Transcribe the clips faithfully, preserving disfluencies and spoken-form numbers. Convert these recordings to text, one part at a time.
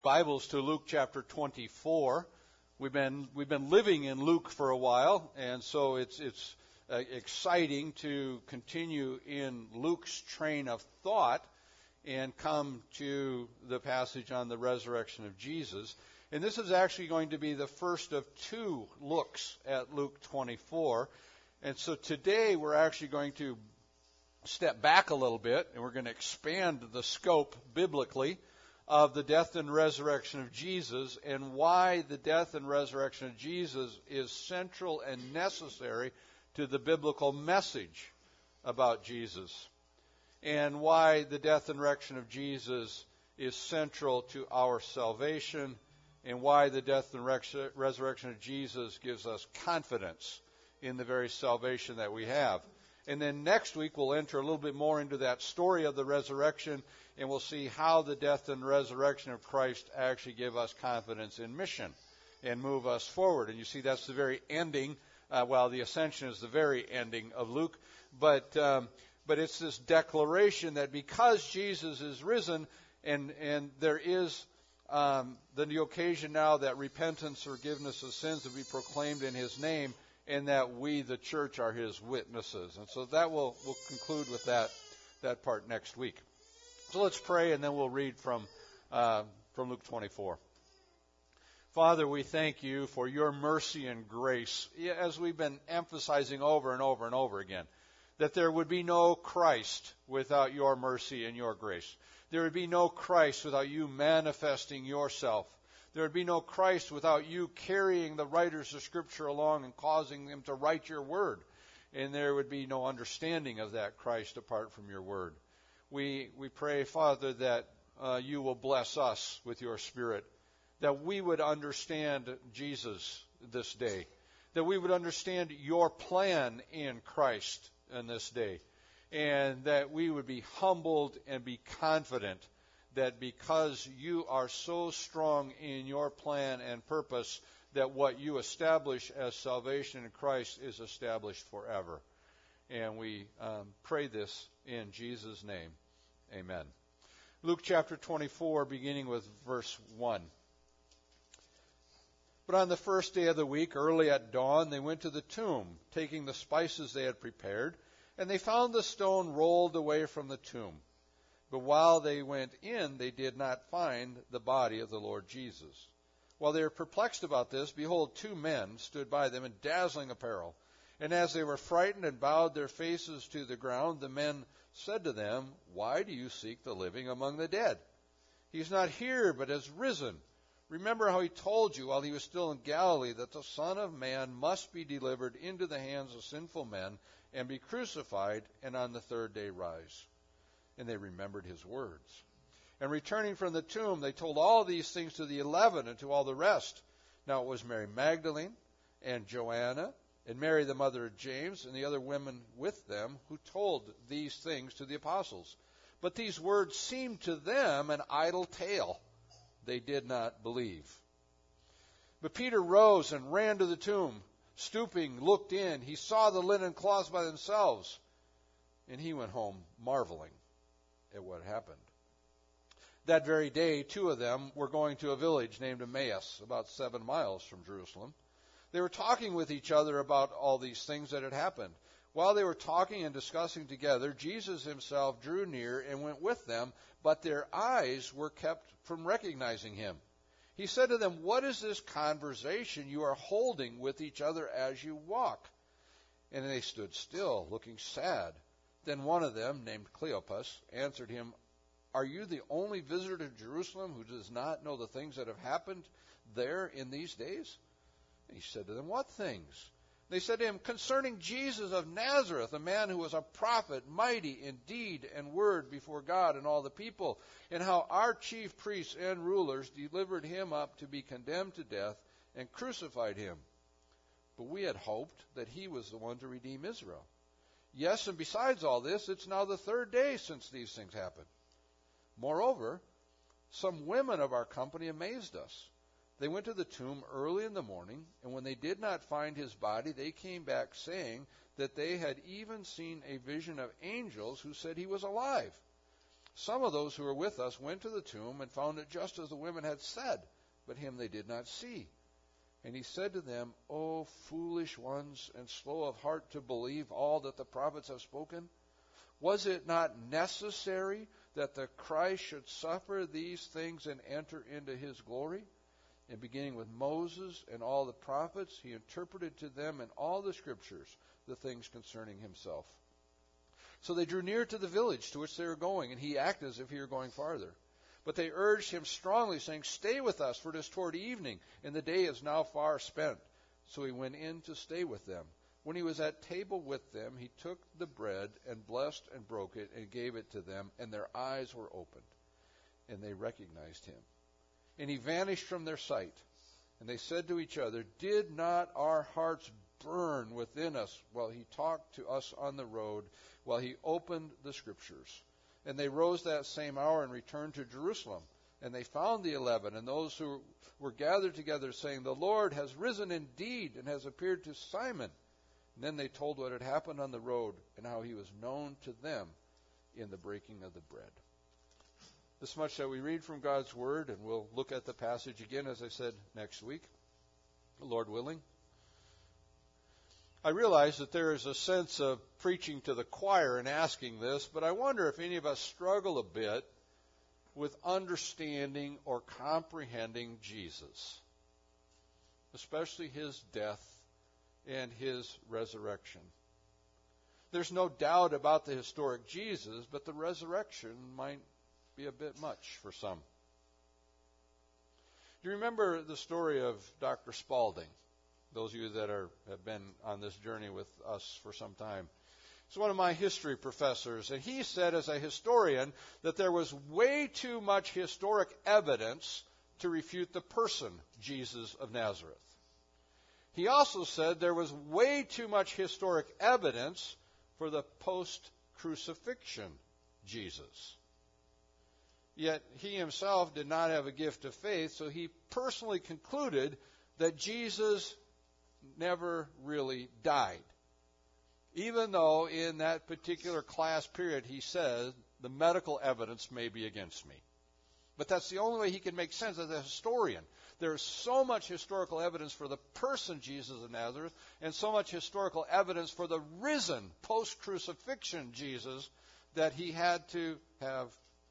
Bibles to Luke chapter twenty-four. We've been we've been living in Luke for a while, and so it's it's uh, exciting to continue in Luke's train of thought and come to the passage on the resurrection of Jesus. And this is actually going to be the first of two looks at Luke twenty-four. And so today we're actually going to step back a little bit, and we're going to expand the scope biblically of the death and resurrection of Jesus, and why the death and resurrection of Jesus is central and necessary to the biblical message about Jesus, and why the death and resurrection of Jesus is central to our salvation, and why the death and resurrection of Jesus gives us confidence in the very salvation that we have. And then next week we'll enter a little bit more into that story of the resurrection, and we'll see how the death and resurrection of Christ actually give us confidence in mission and move us forward. And you see that's the very ending, uh, well, the ascension is the very ending of Luke, but um, but it's this declaration that because Jesus is risen, and, and there is um, the new occasion now that repentance, forgiveness of sins will be proclaimed in His name, and that we, the church, are His witnesses. And so that will we'll conclude with that that part next week. So let's pray, and then we'll read from uh, from Luke twenty-four. Father, we thank You for Your mercy and grace, as we've been emphasizing over and over and over again, that there would be no Christ without Your mercy and Your grace. There would be no Christ without You manifesting Yourself. There would be no Christ without You carrying the writers of Scripture along and causing them to write Your Word. And there would be no understanding of that Christ apart from Your Word. We we pray, Father, that uh, You will bless us with Your Spirit, that we would understand Jesus this day, that we would understand Your plan in Christ in this day, and that we would be humbled and be confident that because You are so strong in Your plan and purpose, that what You establish as salvation in Christ is established forever. And we um, pray this in Jesus' name. Amen. Luke chapter twenty-four, beginning with verse one. But on the first day of the week, early at dawn, they went to the tomb, taking the spices they had prepared, and they found the stone rolled away from the tomb. But while they went in, they did not find the body of the Lord Jesus. While they were perplexed about this, behold, two men stood by them in dazzling apparel. And as they were frightened and bowed their faces to the ground, the men said to them, Why do you seek the living among the dead? He is not here, but has risen. Remember how He told you while He was still in Galilee that the Son of Man must be delivered into the hands of sinful men and be crucified, and on the third day rise. And they remembered His words. And returning from the tomb, they told all these things to the eleven and to all the rest. Now it was Mary Magdalene and Joanna and Mary the mother of James and the other women with them who told these things to the apostles. But these words seemed to them an idle tale. They did not believe. But Peter rose and ran to the tomb. Stooping, looked in. He saw the linen cloths by themselves. And he went home marveling at what happened. That very day, two of them were going to a village named Emmaus, about seven miles from Jerusalem. They were talking with each other about all these things that had happened. While they were talking and discussing together, Jesus Himself drew near and went with them, but their eyes were kept from recognizing Him. He said to them, What is this conversation you are holding with each other as you walk? And they stood still, looking sad. Then one of them, named Cleopas, answered him, Are you the only visitor to Jerusalem who does not know the things that have happened there in these days? And he said to them, What things? They said to him, Concerning Jesus of Nazareth, a man who was a prophet, mighty in deed and word before God and all the people, and how our chief priests and rulers delivered Him up to be condemned to death and crucified Him. But we had hoped that He was the one to redeem Israel. Yes, and besides all this, it's now the third day since these things happened. Moreover, some women of our company amazed us. They went to the tomb early in the morning, and when they did not find His body, they came back saying that they had even seen a vision of angels who said He was alive. Some of those who were with us went to the tomb and found it just as the women had said, but him they did not see. And he said to them, O foolish ones, and slow of heart to believe all that the prophets have spoken? Was it not necessary that the Christ should suffer these things and enter into his glory? And beginning with Moses and all the prophets, he interpreted to them in all the scriptures the things concerning himself. So they drew near to the village to which they were going, and he acted as if he were going farther. But they urged him strongly, saying, Stay with us, for it is toward evening, and the day is now far spent. So he went in to stay with them. When he was at table with them, he took the bread and blessed and broke it and gave it to them, and their eyes were opened, and they recognized him. And he vanished from their sight. And they said to each other, Did not our hearts burn within us while he talked to us on the road, while he opened the scriptures? And they rose that same hour and returned to Jerusalem. And they found the eleven and those who were gathered together, saying, The Lord has risen indeed and has appeared to Simon. And then they told what had happened on the road and how he was known to them in the breaking of the bread. This much that we read from God's Word, and we'll look at the passage again, as I said, next week, Lord willing. I realize that there is a sense of preaching to the choir in asking this, but I wonder if any of us struggle a bit with understanding or comprehending Jesus, especially his death and his resurrection. There's no doubt about the historic Jesus, but the resurrection might be a bit much for some. Do you remember the story of Doctor Spaulding? Those of you that are have been on this journey with us for some time. He's one of my history professors, and he said as a historian that there was way too much historic evidence to refute the person, Jesus of Nazareth. He also said there was way too much historic evidence for the post-crucifixion Jesus. Yet he himself did not have a gift of faith, so he personally concluded that Jesus never really died. Even though in that particular class period he says the medical evidence may be against me. But that's the only way he can make sense as a historian. There's so much historical evidence for the person Jesus of Nazareth and so much historical evidence for the risen post-crucifixion Jesus that he had to have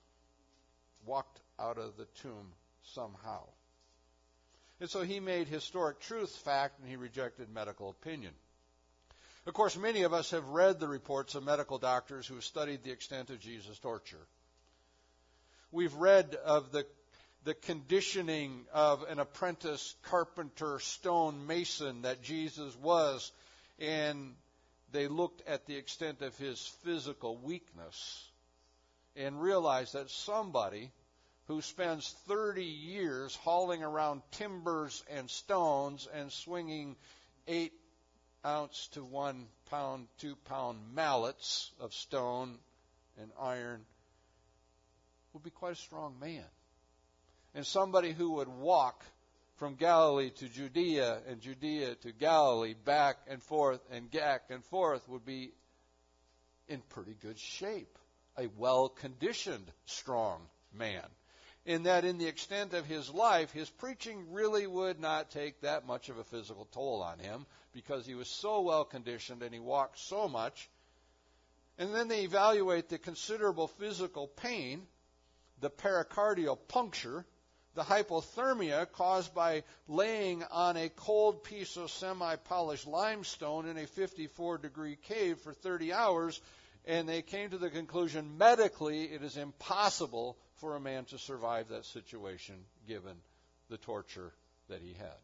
walked out of the tomb somehow. And so he made historic truth fact, and he rejected medical opinion. Of course, many of us have read the reports of medical doctors who have studied the extent of Jesus' torture. We've read of the, the conditioning of an apprentice carpenter, stone mason that Jesus was, and they looked at the extent of his physical weakness and realized that somebody who spends thirty years hauling around timbers and stones and swinging eight ounce to one pound, two pound mallets of stone and iron would be quite a strong man. And somebody who would walk from Galilee to Judea and Judea to Galilee, back and forth and back and forth, would be in pretty good shape. A well-conditioned, strong man. In that in the extent of his life, his preaching really would not take that much of a physical toll on him because he was so well-conditioned and he walked so much. And then they evaluate the considerable physical pain, the pericardial puncture, the hypothermia caused by laying on a cold piece of semi-polished limestone in a fifty-four degree cave for thirty hours, and they came to the conclusion medically it is impossible for a man to survive that situation given the torture that he had.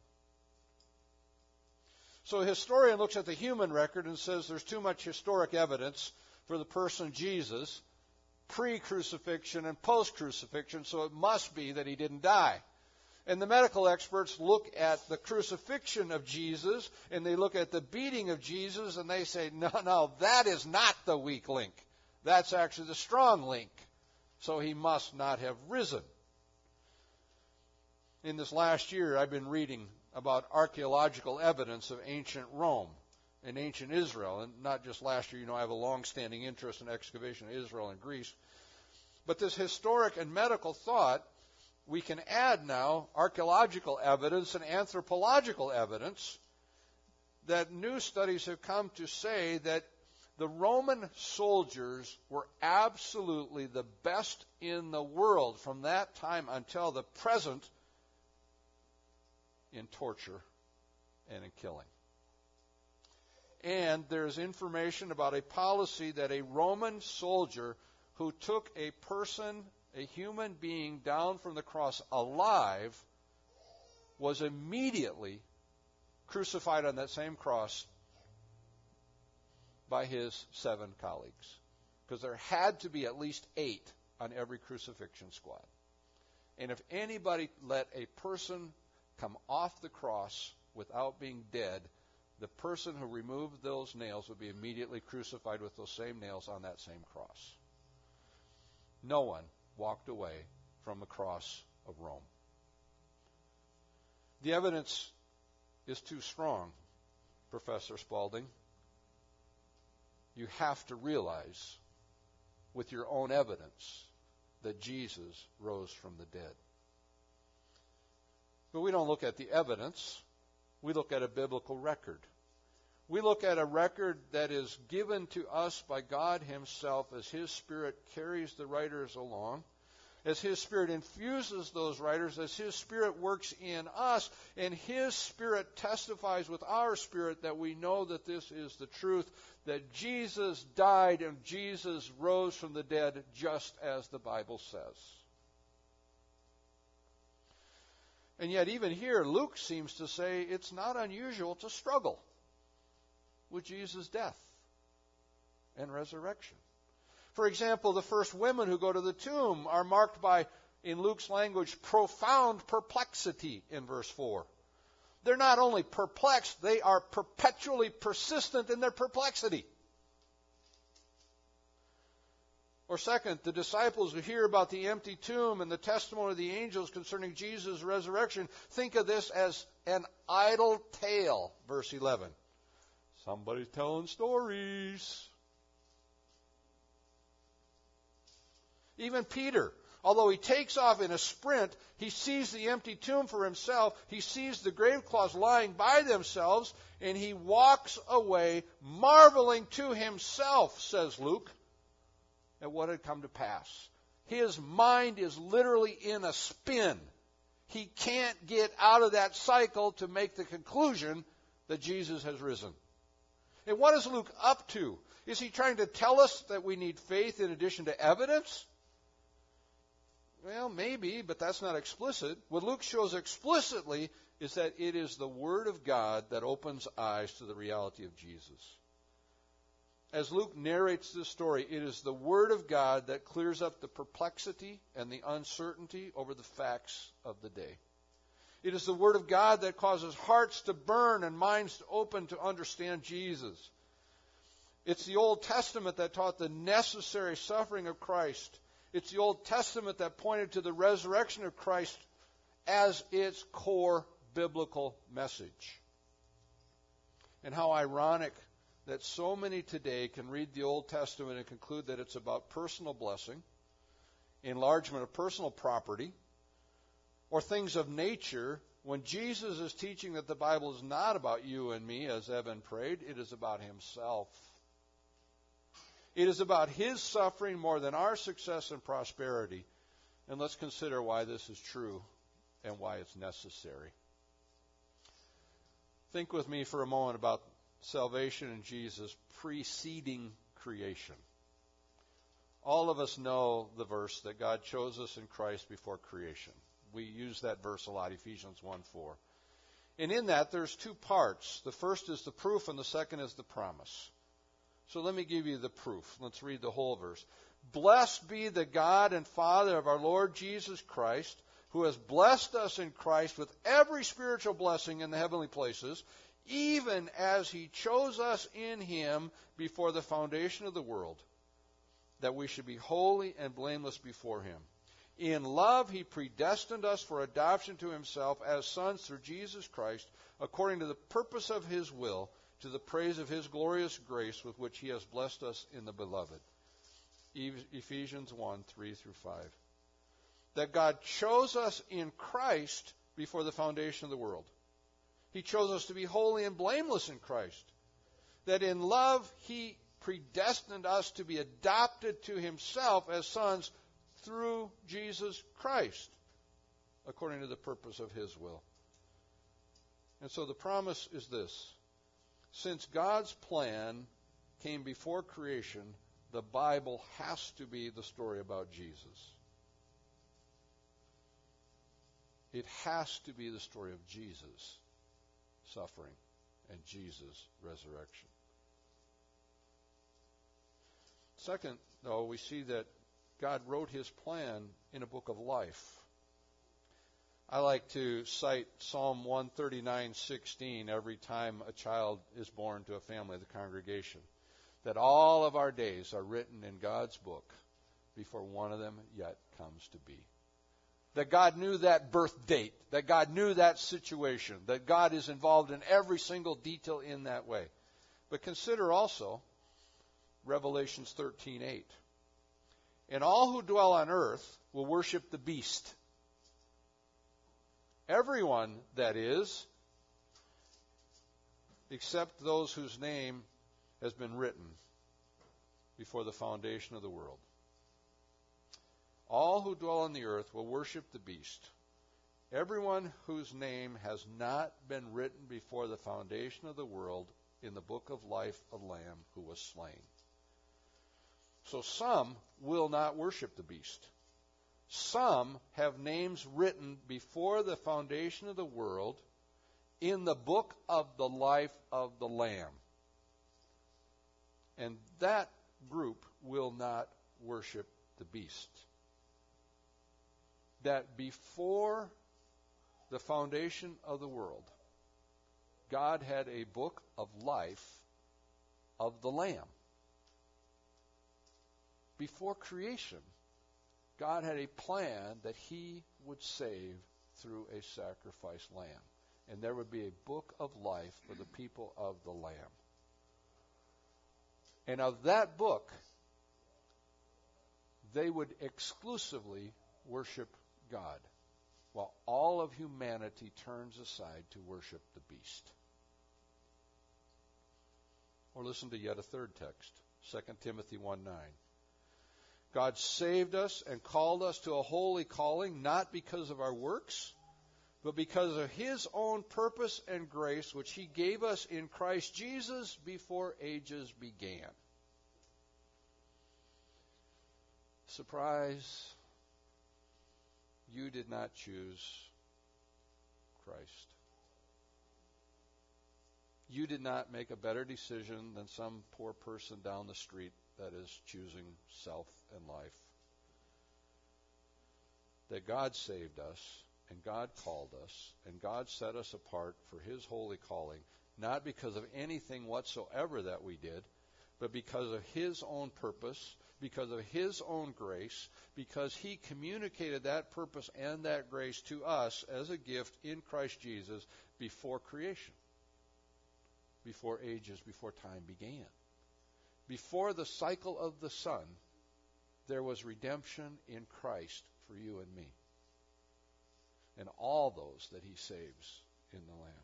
So a historian looks at the human record and says there's too much historic evidence for the person Jesus, pre-crucifixion and post-crucifixion, so it must be that he didn't die. And the medical experts look at the crucifixion of Jesus, and they look at the beating of Jesus, and they say, no, no, that is not the weak link. That's actually the strong link. So he must not have risen. In this last year, I've been reading about archaeological evidence of ancient Rome and ancient Israel. And not just last year, you know, I have a long-standing interest in excavation of Israel and Greece. But this historic and medical thought, we can add now archaeological evidence and anthropological evidence that new studies have come to say that the Roman soldiers were absolutely the best in the world from that time until the present in torture and in killing. And there's information about a policy that a Roman soldier who took a person, a human being, down from the cross alive was immediately crucified on that same cross by his seven colleagues. Because there had to be at least eight on every crucifixion squad. And if anybody let a person come off the cross without being dead, the person who removed those nails would be immediately crucified with those same nails on that same cross. No one walked away from the cross of Rome. The evidence is too strong, Professor Spaulding. You have to realize with your own evidence that Jesus rose from the dead. But we don't look at the evidence. We look at a biblical record. We look at a record that is given to us by God Himself as His Spirit carries the writers along, as His Spirit infuses those writers, as His Spirit works in us, and His Spirit testifies with our spirit that we know that this is the truth, that Jesus died and Jesus rose from the dead just as the Bible says. And yet even here, Luke seems to say it's not unusual to struggle with Jesus' death and resurrection. For example, the first women who go to the tomb are marked by, in Luke's language, profound perplexity in verse four. They're not only perplexed, they are perpetually persistent in their perplexity. Or second, the disciples who hear about the empty tomb and the testimony of the angels concerning Jesus' resurrection think of this as an idle tale, verse eleven. Somebody's telling stories. Even Peter, although he takes off in a sprint, he sees the empty tomb for himself. He sees the grave cloths lying by themselves, and he walks away marveling to himself, says Luke, at what had come to pass. His mind is literally in a spin. He can't get out of that cycle to make the conclusion that Jesus has risen. And what is Luke up to? Is he trying to tell us that we need faith in addition to evidence? Well, maybe, but that's not explicit. What Luke shows explicitly is that it is the Word of God that opens eyes to the reality of Jesus. As Luke narrates this story, it is the Word of God that clears up the perplexity and the uncertainty over the facts of the day. It is the Word of God that causes hearts to burn and minds to open to understand Jesus. It's the Old Testament that taught the necessary suffering of Christ. It's the Old Testament that pointed to the resurrection of Christ as its core biblical message. And how ironic that so many today can read the Old Testament and conclude that it's about personal blessing, enlargement of personal property, or things of nature, when Jesus is teaching that the Bible is not about you and me, as Evan prayed. It is about Himself. It is about His suffering more than our success and prosperity. And let's consider why this is true and why it's necessary. Think with me for a moment about salvation in Jesus preceding creation. All of us know the verse that God chose us in Christ before creation. We use that verse a lot, Ephesians one four. And in that, there's two parts. The first is the proof, and the second is the promise. So let me give you the proof. Let's read the whole verse. Blessed be the God and Father of our Lord Jesus Christ, who has blessed us in Christ with every spiritual blessing in the heavenly places, even as He chose us in Him before the foundation of the world, that we should be holy and blameless before Him. In love He predestined us for adoption to Himself as sons through Jesus Christ, according to the purpose of His will, to the praise of His glorious grace with which He has blessed us in the Beloved. Ephesians one, three through five. That God chose us in Christ before the foundation of the world. He chose us to be holy and blameless in Christ. That in love He predestined us to be adopted to Himself as sons through Jesus Christ, according to the purpose of His will. And so the promise is this. Since God's plan came before creation, the Bible has to be the story about Jesus. It has to be the story of Jesus' suffering and Jesus' resurrection. Second, though, we see that God wrote His plan in a book of life. I like to cite Psalm one thirty-nine sixteen every time a child is born to a family of the congregation. That all of our days are written in God's book before one of them yet comes to be. That God knew that birth date, that God knew that situation, that God is involved in every single detail in that way. But consider also Revelations thirteen eight. And all who dwell on earth will worship the beast. Everyone, that is, except those whose name has been written before the foundation of the world. All who dwell on the earth will worship the beast. Everyone whose name has not been written before the foundation of the world in the book of life of the Lamb who was slain. So some will not worship the beast. Some have names written before the foundation of the world in the book of the life of the Lamb. And that group will not worship the beast. That before the foundation of the world, God had a book of life of the Lamb. Before creation, God had a plan that He would save through a sacrificed lamb. And there would be a book of life for the people of the Lamb. And of that book, they would exclusively worship God, while all of humanity turns aside to worship the beast. Or listen to yet a third text, Second Timothy one nine. God saved us and called us to a holy calling, not because of our works, but because of His own purpose and grace, which He gave us in Christ Jesus before ages began. Surprise, you did not choose Christ. You did not make a better decision than some poor person down the street that is choosing self and life. That God saved us, and God called us, and God set us apart for His holy calling, not because of anything whatsoever that we did, but because of His own purpose, because of His own grace, because He communicated that purpose and that grace to us as a gift in Christ Jesus before creation, before ages, before time began. Before the cycle of the sun, there was redemption in Christ for you and me, and all those that He saves in the Lamb.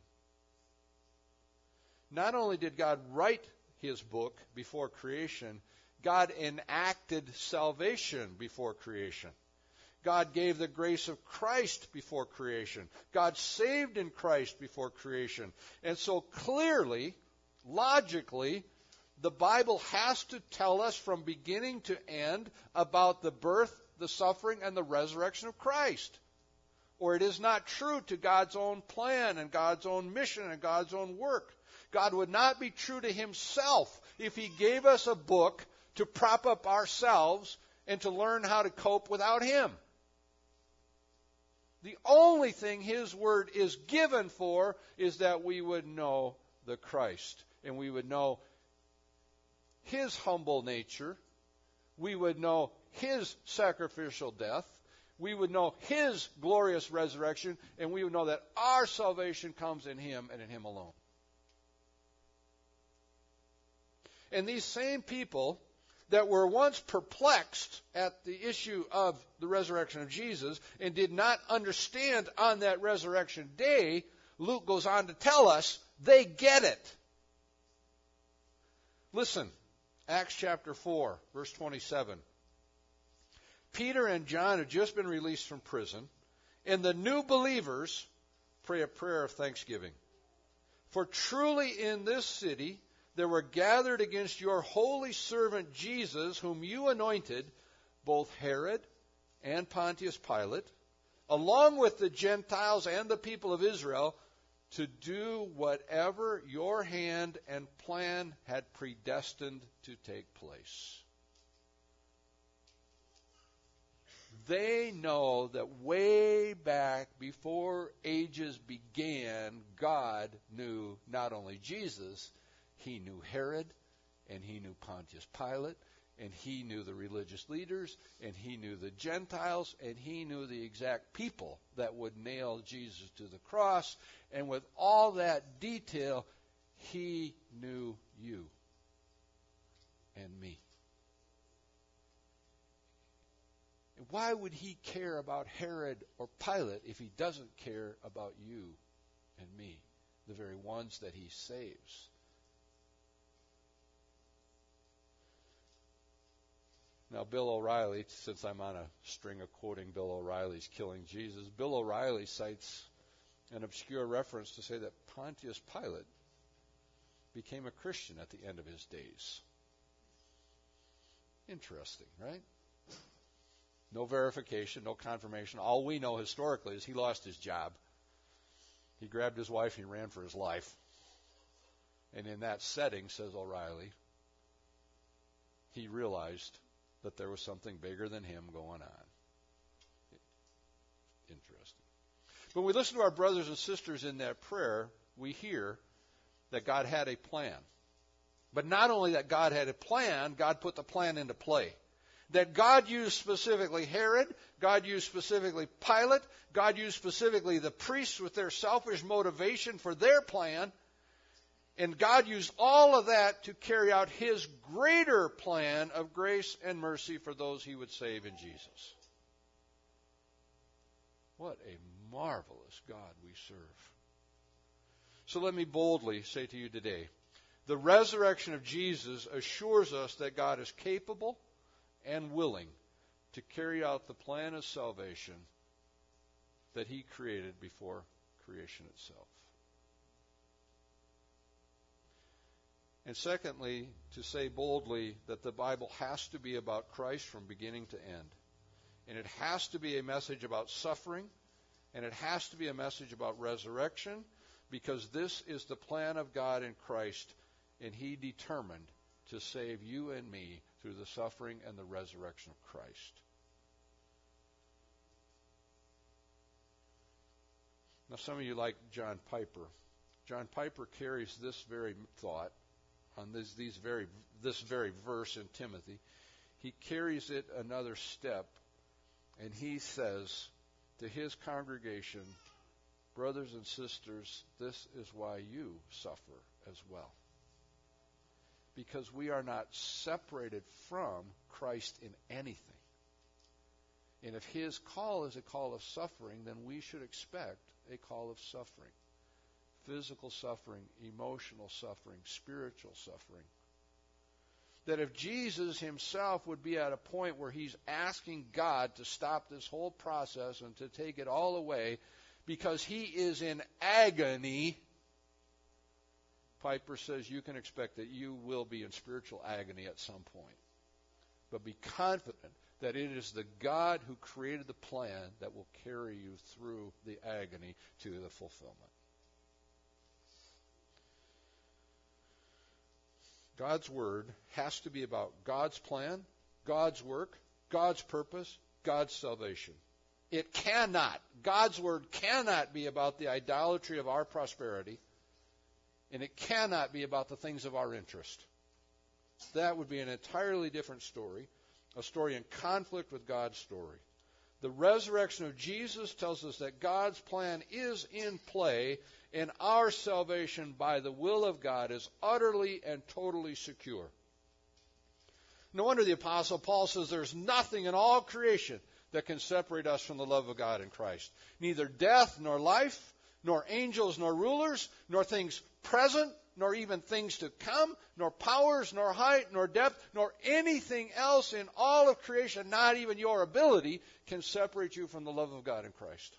Not only did God write His book before creation, God enacted salvation before creation. God gave the grace of Christ before creation. God saved in Christ before creation. And so clearly, logically, the Bible has to tell us from beginning to end about the birth, the suffering, and the resurrection of Christ. Or it is not true to God's own plan and God's own mission and God's own work. God would not be true to Himself if He gave us a book to prop up ourselves and to learn how to cope without Him. The only thing His Word is given for is that we would know the Christ, and we would know His humble nature, we would know His sacrificial death, we would know His glorious resurrection, and we would know that our salvation comes in Him and in Him alone. And these same people that were once perplexed at the issue of the resurrection of Jesus and did not understand on that resurrection day, Luke goes on to tell us they get it. Listen, Acts chapter four, verse twenty-seven. Peter and John had just been released from prison, and the new believers pray a prayer of thanksgiving. For truly in this city there were gathered against your holy servant Jesus, whom you anointed, both Herod and Pontius Pilate, along with the Gentiles and the people of Israel, to do whatever your hand and plan had predestined to take place. They know that way back before ages began, God knew not only Jesus, He knew Herod, and He knew Pontius Pilate, and He knew the religious leaders, and He knew the Gentiles, and He knew the exact people that would nail Jesus to the cross. And with all that detail, He knew you and me. And why would He care about Herod or Pilate if He doesn't care about you and me, the very ones that He saves? Now, Bill O'Reilly, since I'm on a string of quoting Bill O'Reilly's Killing Jesus, Bill O'Reilly cites an obscure reference to say that Pontius Pilate became a Christian at the end of his days. Interesting, right? No verification, no confirmation. All we know historically is he lost his job. He grabbed his wife and he ran for his life. And in that setting, says O'Reilly, he realized that there was something bigger than him going on. Interesting. When we listen to our brothers and sisters in that prayer, we hear that God had a plan. But not only that God had a plan, God put the plan into play. That God used specifically Herod, God used specifically Pilate, God used specifically the priests with their selfish motivation for their plan, and God used all of that to carry out His greater plan of grace and mercy for those He would save in Jesus. What a marvelous God we serve. So let me boldly say to you today, the resurrection of Jesus assures us that God is capable and willing to carry out the plan of salvation that He created before creation itself. And secondly, to say boldly that the Bible has to be about Christ from beginning to end. And it has to be a message about suffering, and it has to be a message about resurrection, because this is the plan of God in Christ, and He determined to save you and me through the suffering and the resurrection of Christ. Now, some of you like John Piper. John Piper carries this very thought on this, these very, this very verse in Timothy. He carries it another step, and he says to his congregation, brothers and sisters, this is why you suffer as well. Because we are not separated from Christ in anything. And if His call is a call of suffering, then we should expect a call of suffering. Physical suffering, emotional suffering, spiritual suffering. That if Jesus Himself would be at a point where He's asking God to stop this whole process and to take it all away because He is in agony, Piper says you can expect that you will be in spiritual agony at some point. But be confident that it is the God who created the plan that will carry you through the agony to the fulfillment. God's Word has to be about God's plan, God's work, God's purpose, God's salvation. It cannot, God's Word cannot be about the idolatry of our prosperity, and it cannot be about the things of our interest. That would be an entirely different story, a story in conflict with God's story. The resurrection of Jesus tells us that God's plan is in play, and our salvation by the will of God is utterly and totally secure. No wonder the Apostle Paul says there's nothing in all creation that can separate us from the love of God in Christ. Neither death nor life, nor angels nor rulers, nor things present, nor even things to come, nor powers, nor height, nor depth, nor anything else in all of creation, not even your ability, can separate you from the love of God in Christ.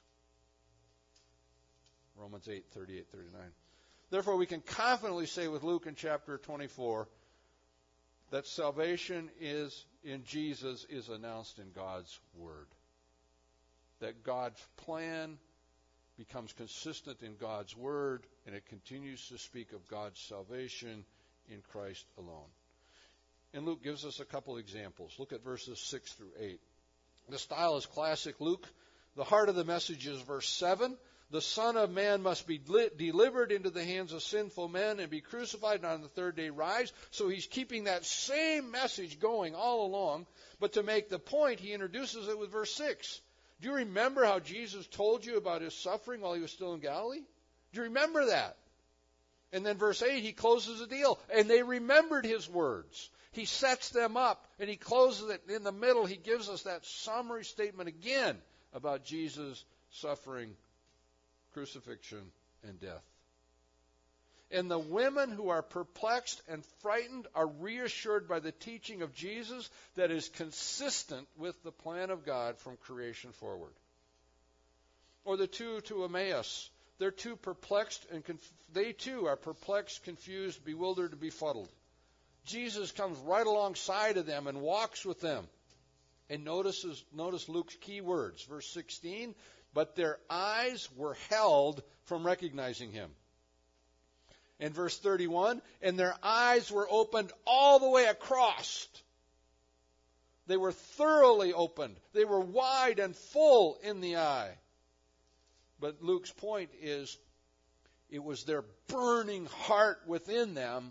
Romans eight, thirty-eight, thirty-nine. Therefore, we can confidently say with Luke in chapter twenty-four that salvation is in Jesus is announced in God's Word. That God's plan becomes consistent in God's Word, and it continues to speak of God's salvation in Christ alone. And Luke gives us a couple examples. Look at verses six through eight. The style is classic Luke. The heart of the message is verse seven. The Son of Man must be delivered into the hands of sinful men and be crucified and on the third day rise. So he's keeping that same message going all along. But to make the point, he introduces it with verse six. Do you remember how Jesus told you about his suffering while he was still in Galilee? Do you remember that? And then verse eight, he closes the deal. And they remembered his words. He sets them up and he closes it. In the middle, he gives us that summary statement again about Jesus' suffering, crucifixion, and death. And the women who are perplexed and frightened are reassured by the teaching of Jesus that is consistent with the plan of God from creation forward. Or the two to Emmaus. They're too perplexed, and conf- they too are perplexed, confused, bewildered, and befuddled. Jesus comes right alongside of them and walks with them. And notices, notice Luke's key words. Verse sixteen, but their eyes were held from recognizing him. And verse thirty-one, and their eyes were opened all the way across. They were thoroughly opened. They were wide and full in the eye. But Luke's point is, it was their burning heart within them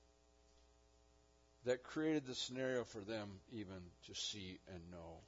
that created the scenario for them even to see and know.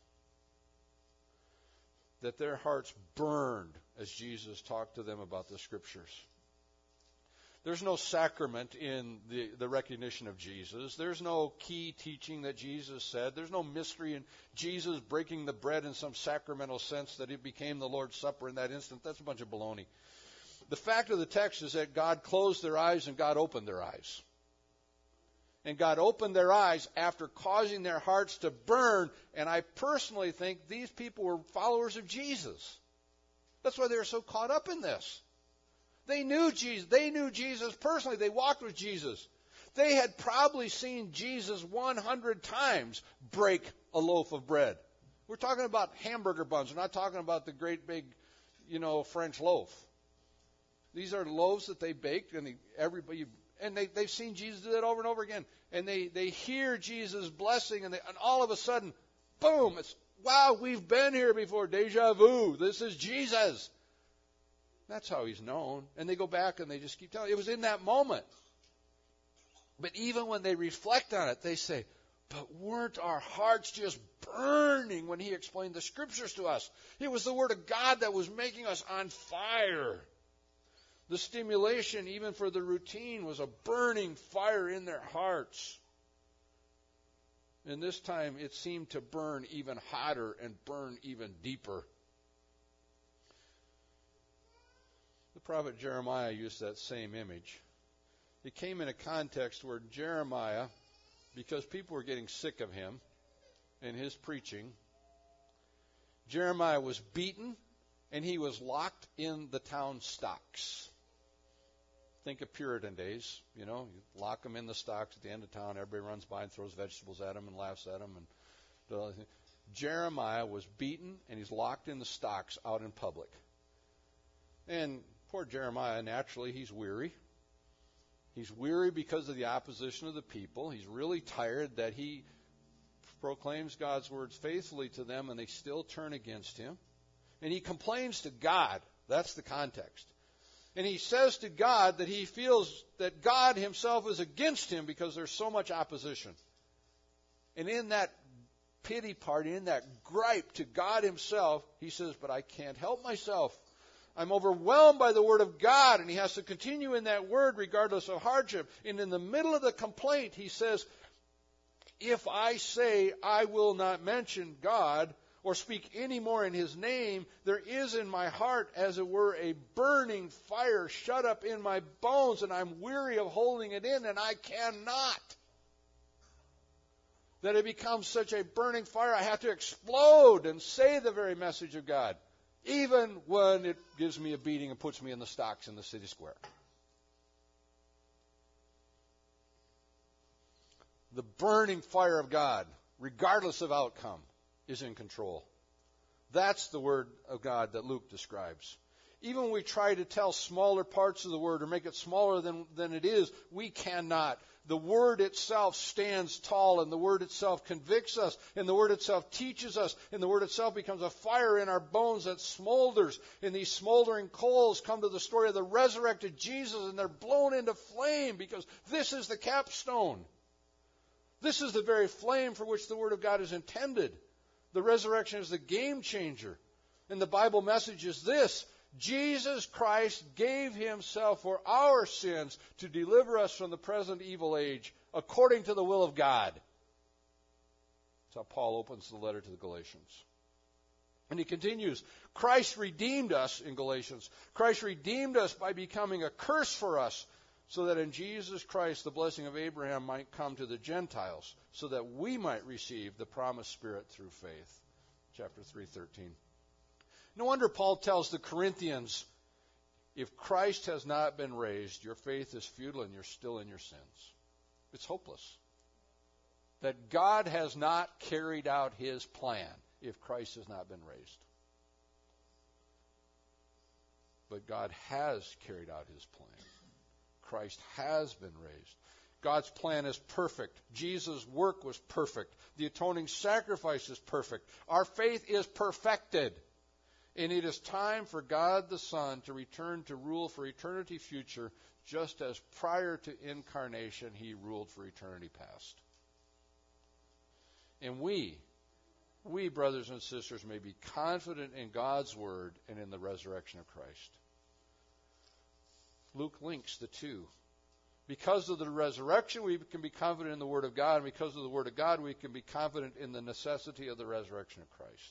That their hearts burned as Jesus talked to them about the Scriptures. There's no sacrament in the, the recognition of Jesus. There's no key teaching that Jesus said. There's no mystery in Jesus breaking the bread in some sacramental sense that it became the Lord's Supper in that instant. That's a bunch of baloney. The fact of the text is that God closed their eyes and God opened their eyes. And God opened their eyes after causing their hearts to burn. And I personally think these people were followers of Jesus. That's why they were so caught up in this. They knew Jesus. They knew Jesus personally. They walked with Jesus. They had probably seen Jesus one hundred times break a loaf of bread. We're talking about hamburger buns. We're not talking about the great big, you know, French loaf. These are loaves that they baked, and they, everybody, and they, they've seen Jesus do that over and over again. And they, they hear Jesus' blessing, and, they, and all of a sudden, boom, it's, wow, we've been here before. Deja vu. This is Jesus. That's how he's known. And they go back and they just keep telling. It was in that moment. But even when they reflect on it, they say, but weren't our hearts just burning when he explained the Scriptures to us? It was the Word of God that was making us on fire. The stimulation, even for the routine, was a burning fire in their hearts. And this time it seemed to burn even hotter and burn even deeper. The prophet Jeremiah used that same image. It came in a context where Jeremiah, because people were getting sick of him and his preaching, Jeremiah was beaten and he was locked in the town stocks. Think of Puritan days, you know, you lock them in the stocks at the end of town. Everybody runs by and throws vegetables at him and laughs at him. And Jeremiah was beaten and he's locked in the stocks out in public. And poor Jeremiah, naturally, he's weary. He's weary because of the opposition of the people. He's really tired that he proclaims God's words faithfully to them and they still turn against him. And he complains to God. That's the context. And he says to God that he feels that God himself is against him because there's so much opposition. And in that pity party, in that gripe to God himself, he says, but I can't help myself. I'm overwhelmed by the Word of God, and he has to continue in that Word regardless of hardship. And in the middle of the complaint, he says, If I say I will not mention God or speak any more in his name, there is in my heart, as it were, a burning fire shut up in my bones, and I'm weary of holding it in, and I cannot. That it becomes such a burning fire, I have to explode and say the very message of God, even when it gives me a beating and puts me in the stocks in the city square. The burning fire of God, regardless of outcome, is in control. That's the Word of God that Luke describes. Even when we try to tell smaller parts of the Word or make it smaller than, than it is, we cannot. The Word itself stands tall, and the Word itself convicts us, and the Word itself teaches us, and the Word itself becomes a fire in our bones that smolders. And these smoldering coals come to the story of the resurrected Jesus, and they're blown into flame because this is the capstone. This is the very flame for which the Word of God is intended. The resurrection is the game changer. And the Bible message is this: Jesus Christ gave himself for our sins to deliver us from the present evil age according to the will of God. That's how Paul opens the letter to the Galatians. And he continues, Christ redeemed us in Galatians. Christ redeemed us by becoming a curse for us, so that in Jesus Christ the blessing of Abraham might come to the Gentiles, so that we might receive the promised Spirit through faith. Chapter three thirteen. No wonder Paul tells the Corinthians, if Christ has not been raised, your faith is futile and you're still in your sins. It's hopeless. That God has not carried out his plan if Christ has not been raised. But God has carried out his plan. Christ has been raised. God's plan is perfect. Jesus' work was perfect. The atoning sacrifice is perfect. Our faith is perfected. And it is time for God the Son to return to rule for eternity future, just as prior to incarnation he ruled for eternity past. And we, we brothers and sisters, may be confident in God's word and in the resurrection of Christ. Luke links the two. Because of the resurrection, we can be confident in the Word of God, and because of the Word of God, we can be confident in the necessity of the resurrection of Christ.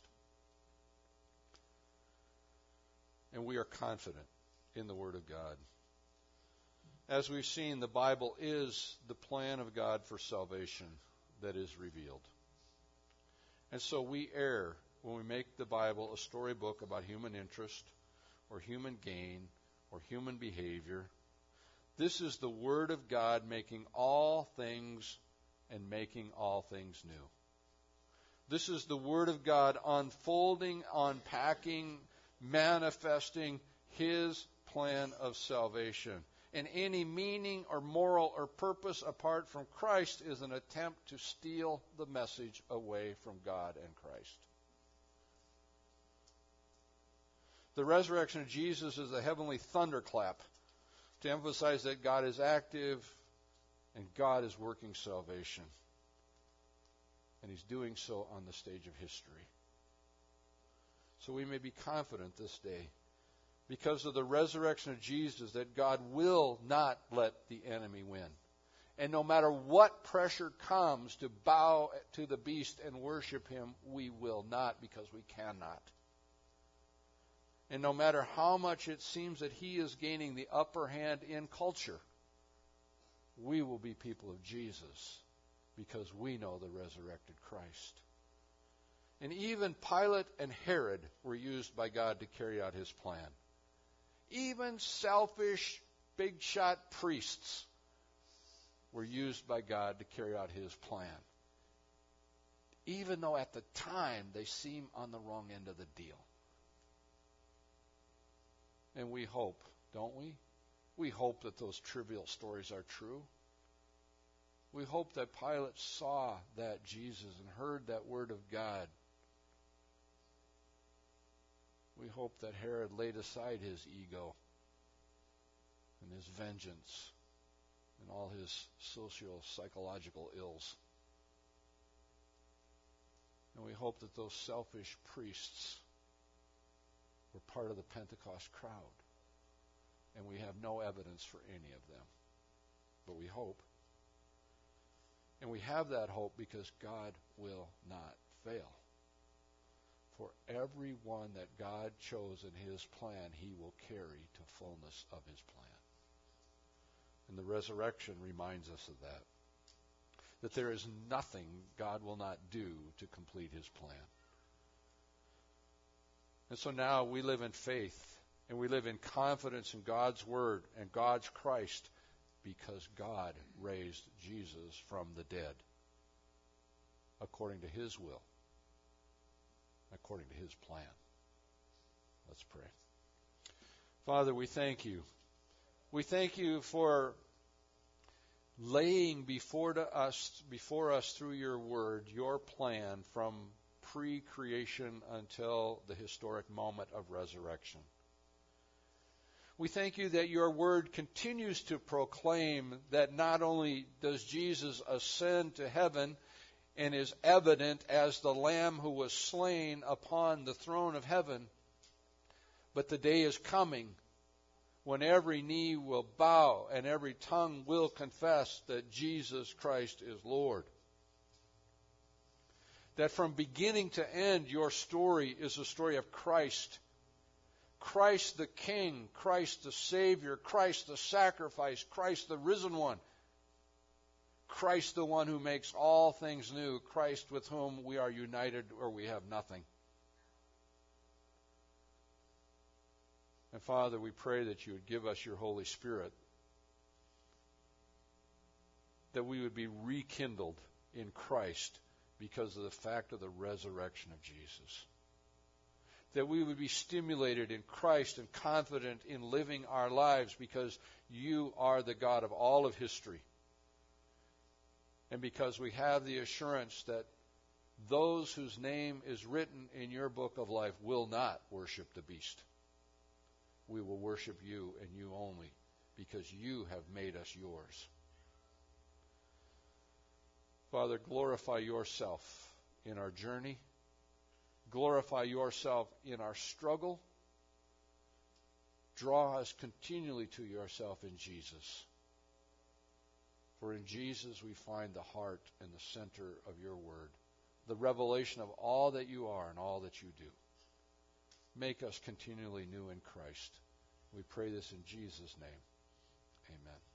And we are confident in the Word of God. As we've seen, the Bible is the plan of God for salvation that is revealed. And so we err when we make the Bible a storybook about human interest or human gain or human behavior. This is the Word of God making all things and making all things new. This is the Word of God unfolding, unpacking, manifesting his plan of salvation. And any meaning or moral or purpose apart from Christ is an attempt to steal the message away from God and Christ. The resurrection of Jesus is a heavenly thunderclap to emphasize that God is active and God is working salvation. And he's doing so on the stage of history. So we may be confident this day, because of the resurrection of Jesus, that God will not let the enemy win. And no matter what pressure comes to bow to the beast and worship him, we will not, because we cannot. And no matter how much it seems that he is gaining the upper hand in culture, we will be people of Jesus, because we know the resurrected Christ. And even Pilate and Herod were used by God to carry out his plan. Even selfish, big-shot priests were used by God to carry out his plan. Even though at the time they seem on the wrong end of the deal. And we hope, don't we? We hope that those trivial stories are true. We hope that Pilate saw that Jesus and heard that word of God. We hope that Herod laid aside his ego and his vengeance and all his socio-psychological ills. And we hope that those selfish priests were part of the Pentecost crowd. And we have no evidence for any of them. But we hope. And we have that hope because God will not fail. For everyone that God chose in his plan, he will carry to fullness of his plan. And the resurrection reminds us of that. That there is nothing God will not do to complete his plan. And so now we live in faith, and we live in confidence in God's Word and God's Christ, because God raised Jesus from the dead according to his will, according to his plan. Let's pray. Father, we thank you. We thank you for laying before to us, before us through your word, your plan from pre-creation until the historic moment of resurrection. We thank you that your word continues to proclaim that not only does Jesus ascend to heaven and is evident as the Lamb who was slain upon the throne of heaven, but the day is coming when every knee will bow and every tongue will confess that Jesus Christ is Lord. That from beginning to end, your story is a story of Christ. Christ the King, Christ the Savior, Christ the sacrifice, Christ the risen one. Christ the one who makes all things new, Christ with whom we are united or we have nothing. And Father, we pray that you would give us your Holy Spirit, that we would be rekindled in Christ because of the fact of the resurrection of Jesus. That we would be stimulated in Christ and confident in living our lives because you are the God of all of history. And because we have the assurance that those whose name is written in your book of life will not worship the beast. We will worship you and you only because you have made us yours. Father, glorify yourself in our journey. Glorify yourself in our struggle. Draw us continually to yourself in Jesus. For in Jesus we find the heart and the center of your word, the revelation of all that you are and all that you do. Make us continually new in Christ. We pray this in Jesus' name. Amen.